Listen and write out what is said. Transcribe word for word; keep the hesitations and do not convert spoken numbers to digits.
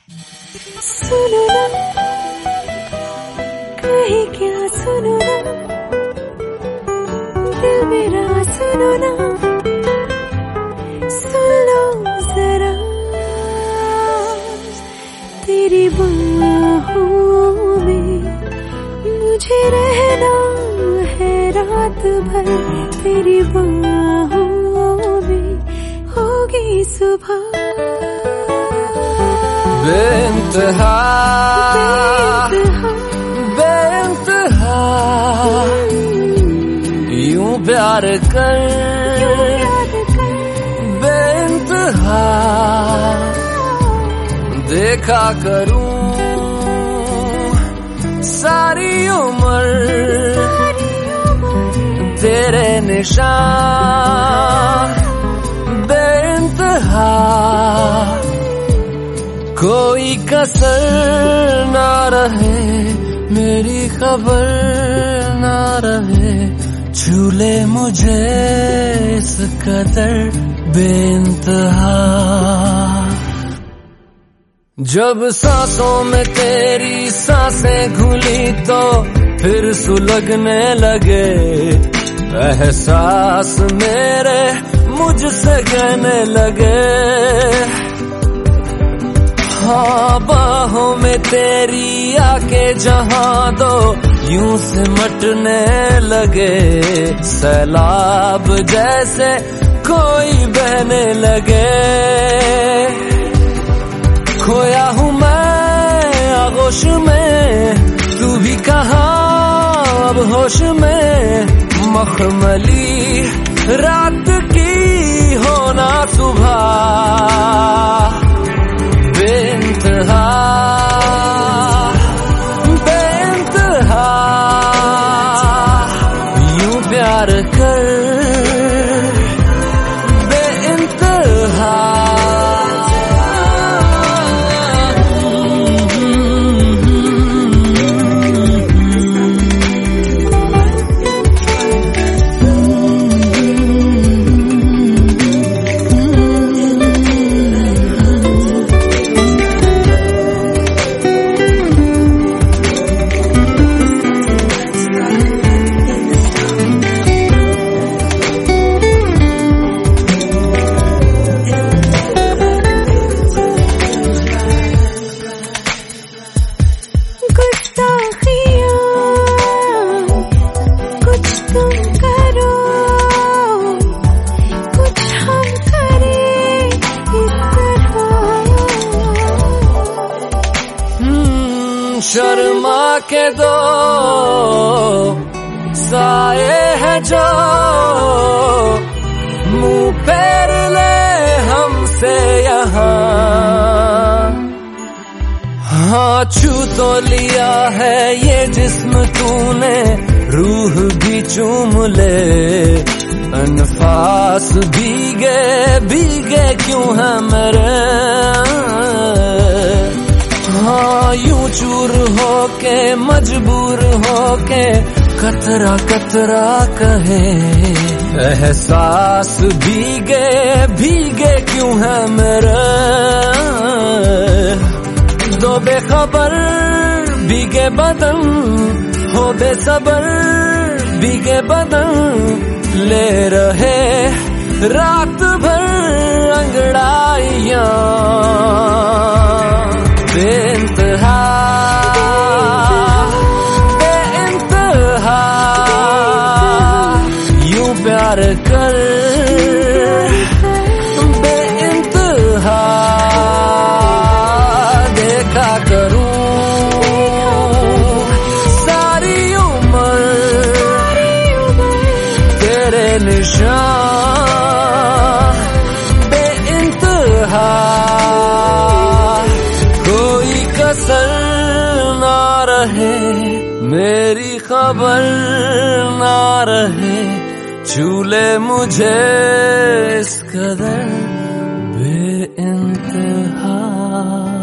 सुनो ना, कहे क्या सुनो ना, दिल मेरा सुनो ना, सुन लो जरा, तेरी बाहों में मुझे रहना है रात भर, तेरी बाहों में होगी सुबह। बेइंतहा बेइंतहा यूं प्यार कर, बेइंतहा देखा करूं सारी उम्र तेरे निशान, बेइंतहा कोई कसर ना रहे, मेरी खबर ना रहे, छूले मुझे इस कदर बेइंतहा। जब सांसों में तेरी सांसें घुली तो फिर सुलगने लगे एहसास मेरे मुझसे कहने लगे, हाँ बाहों में तेरी आके जहां दो यूं सिमटने लगे, सैलाब जैसे कोई बहने लगे। खोया हूँ मैं आगोश में, तू भी कहाँ अब होश में, मखमली रात की होना सुबह, बेइंतहा बेइंतहा यूं प्यार कर, बेइंतहा शर्मा के दो साए है जो मुंह फेर ले हमसे यहाँ, हाँ छू तो लिया है ये जिस्म तूने, रूह भी चूम ले, अनफास भीगे भीगे क्यों है मेरे, हाँ यूं चूर होके मजबूर होके कतरा कतरा कहे, एहसास भीगे भीगे क्यों है मेरे, दो बेखबर भीगे बदन हो बेसबर, भीगे बदन ले रहे रात भर अंगड़ाइयां, बेइंतहा बेइंतहा यूं प्यार कर, बेइंतहा देखा करूं सारी उम्र तेरे निशान, बेइंतहा कसर ना रहे, मेरी खबर ना रहे, छूले मुझे इस कदर बेइंतहा।